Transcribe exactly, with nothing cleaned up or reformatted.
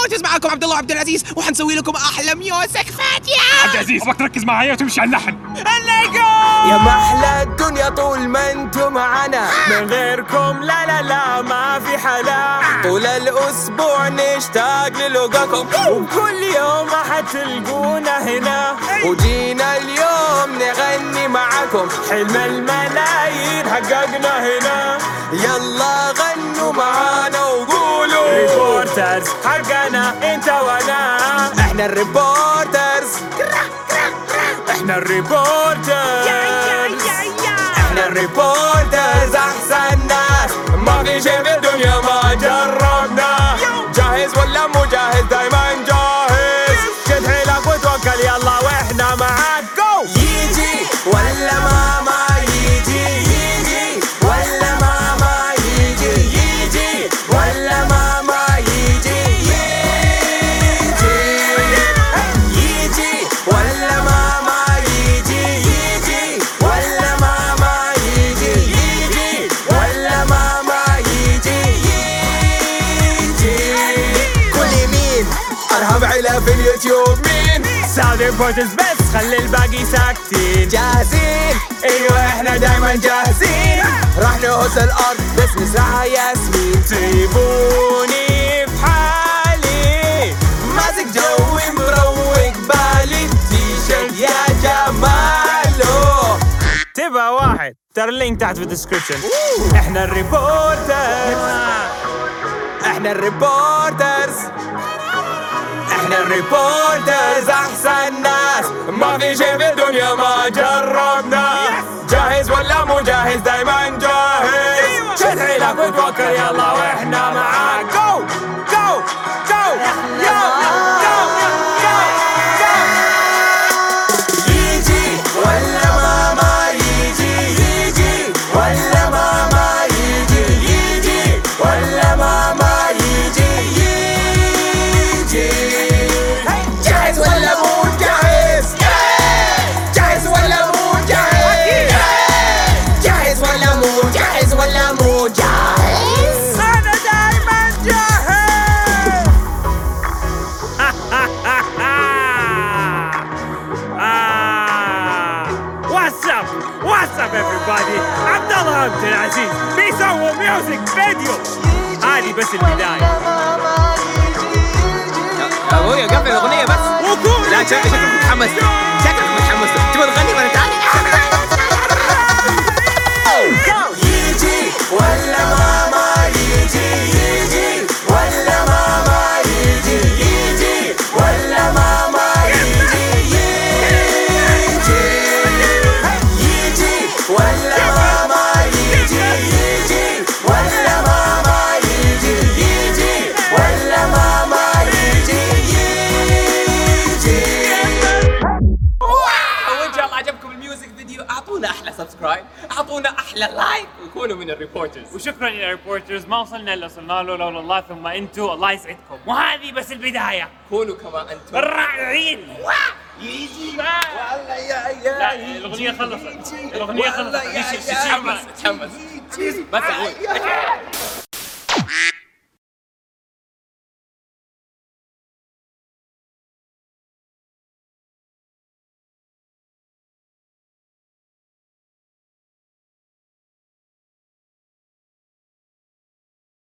ريبورترز، معاكم عبد الله عبد العزيز، وحنسوي لكم احلى ميوزك فاتيه. عبد العزيز ابغاك تركز معايا وتمشي على اللحن. الليجو يا محلى الدنيا طول ما انتو معانا، من غيركم لا لا لا ما في حلا. طول الاسبوع نشتاق للقاكم، وكل يوم حتلقونا هنا. وجينا اليوم نغني معاكم، حلم الملايين حققنا هنا. يلا غنوا معانا وقولوا ريبورترز حقنا انت وانا. احنا الريبورترز، احنا الريبورترز، احنا الريبورترز احسن ناس. ما في شي في الدنيا ما جربنا. جاهز ولا مو جاهز؟ دايما جاهز. شد حيلك وتوكل يلا واحنا معاك. جو يجي ولا ما ما يجي، يجي ولا ما ما يجي، يجي ولا ما ما يجي، يجي يجي ولا ما ما يجي، يجي ولا ما ما يجي، يجي ولا ما ما يجي، يجي. كل مين ارهب عيلة في اليوتيوب؟ مين ساوند ريبورترز بس خلي الباقي ساكتين. جاهزين؟ ايوه احنا دايما جاهزين. راح نهز الارض بس نزرعها ياسمين. سيبوني في حالي، ماسك جوي مروق بالي. تيشيرت يا جماله تبقى واحد، ترى اللينك تحت في الديسكريبشن. احنا الريبورترز، احنا الريبورترز، احنا الريبورترز احسن ناس. ما في شي في الدنيا ما جربنا. جاهز ولا مو جاهز؟ دايما جاهز. شد حيلك وتوكل يلا واحنا معاك. جو جو جو جو جو جو جو. يجي ولا ما ما يجي، يجي ولا ما ما يجي، يجي ولا ما ما يجي، يجي. جاهز ولا مو جاهز؟ جاهز ولا مو جاهز؟ جاهز ولا مو جاهز؟ ولا مو جاهز؟ أنا دايما جاهز. What's up? What's up everybody? عبد الله عبد العزيز بيسوي ميوزك فيديو. هذه بس البداية. يا ابويا قفل الاغنيه بس. لا شكلك متحمس، شكلك متحمس. تبغى تغني ولا تعال؟ يجي ولا ما ما يجي، يجي ولا ما ما يجي، يجي ولا ما ما يجي، يجي يجي ولا ما ما يجي، يجي ولا ما ما يجي، يجي ولا ما ما يجي، يجي. وإن شاء الله عجبكم الميوزك فيديو، اعطونا احلى سبسكرايب، اعطونا احلى لايك، وكونوا من الريبورترز. وشكرا يا ريبورترز، ما وصلنا اللي وصلنا له لولا الله ثم انتوا. الله يسعدكم، وهذه بس البداية. كونوا كما انتم الرائعين. يجي والله يا يا لا الأغنية خلصت، الأغنية خلصت. تحمس تحمس بس أقول